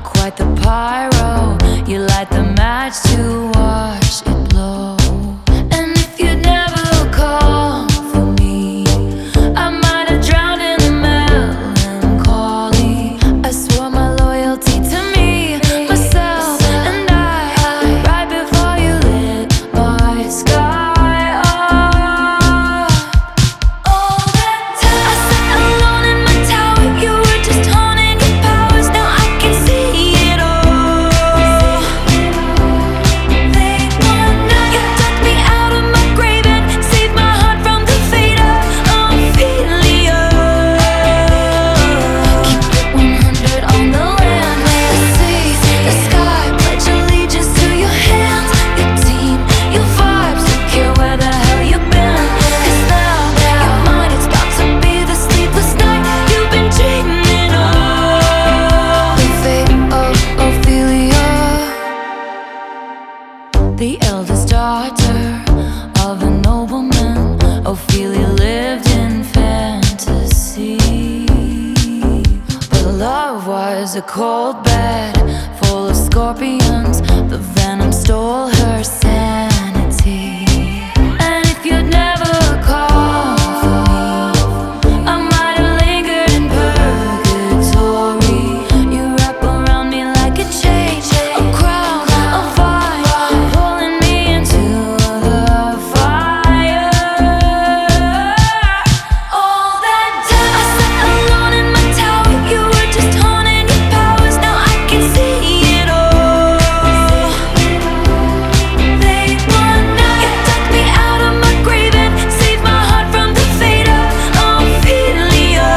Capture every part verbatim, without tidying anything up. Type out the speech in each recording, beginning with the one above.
quite the pyro. You light the match to watch it blow. And if you'd never call for me, I might have drowned in the melancholy. I swore my loyalty to me, myself, and I, right before you lit my sky up. All that time I sat alone in my tower, you were just haunting your powers. Now I can see it all. They wanna, you dug me out of my grave and saved my heart from the fate of Ophelia. Keep it one hundred on the land, the sea, the sky. Pledge allegiance to your hands, your team, your vibes. Don't care where the hell you've been, 'cause now your mind, it's about to be the sleepless night you've been dreaming of. The fate of Ophelia, the eldest daughter of a nobleman. Ophelia lived in fantasy, but love was a cold bed full of scorpions. The venom stole her sanity. And if you'd never call for me, I might have lingered in purgatory. You wrap around me like a chain, a crown, a vine, pulling me into the fire. All that time I sat alone in my tower, you were just haunting your powers. Now I can see it all. They wanna, you dug me out of my grave and saved my heart from the fate of Ophelia.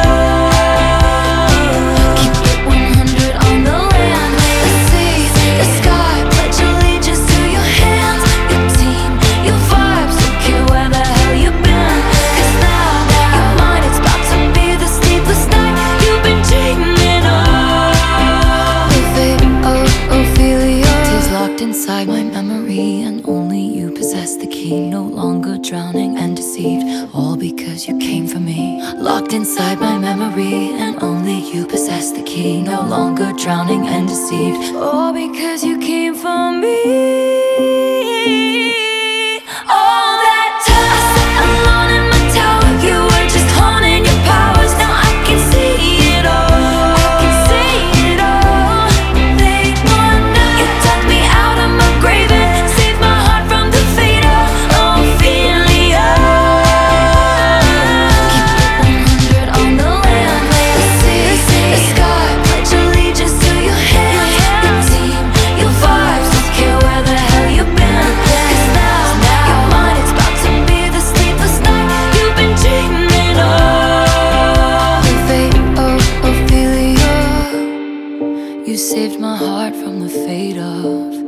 Keep it one hundred on the land, the sea, the sky. Pledge allegiance to your hands, your team, your vibes. Don't care where the hell you've been, 'cause now your mind, it's about to be the sleepless night you've been dreaming of. The fate of Ophelia is locked inside my memory, and only you possess the key. No longer drowning and deceived, all because you came for me. Locked inside my memory, and only you possess the key. No longer drowning and deceived, all because you came for me. All that time I sat alone in my tower, you were just haunting your powers. Now I can see it all. I can see it all. They wanna, you dug me out of my grave and saved my heart from the fate of Ophelia. Keep it one hundred on the land, the sea, the sky. Pledge allegiance to your hands, your team, your vibes. Don't care where the hell you've been, 'cause now your mind, it's about to be the sleepless night you've been dreaming of. The fate of Ophelia, you saved my heart from the fate of